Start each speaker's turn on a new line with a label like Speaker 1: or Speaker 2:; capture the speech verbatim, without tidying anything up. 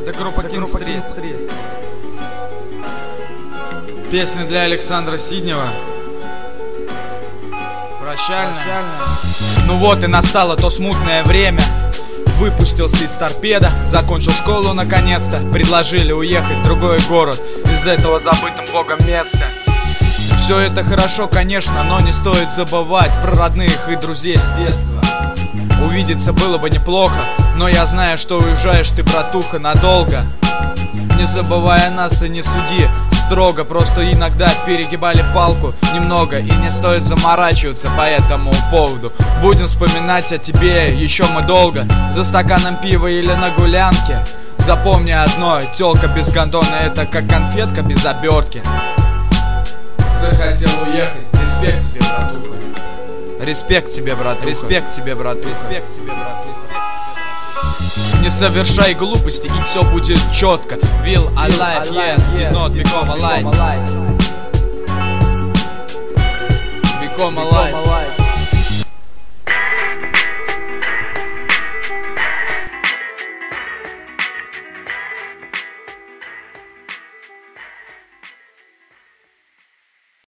Speaker 1: Это группа King Street. Песня для Александра Сиднева. Прощальная. Ну вот и настало то смутное время. Выпустился из торпеда, закончил школу наконец-то. Предложили уехать в другой город из этого забытым богом места. Все это хорошо, конечно, но не стоит забывать про родных и друзей с детства. Увидеться было бы неплохо, но я знаю, что уезжаешь ты, братуха, надолго. Не забывай о нас и не суди строго, просто иногда перегибали палку немного, и не стоит заморачиваться по этому поводу. Будем вспоминать о тебе еще мы долго, за стаканом пива или на гулянке. Запомни одно, тёлка без гондона — это как конфетка без обертки. Захотел уехать, респект тебе, братуха. Респект тебе, брат, респект тебе, брат, респект тебе, брат, респект тебе. Не совершай глупости, и все будет четко. Will alive, yes, did not become alive. Become alive.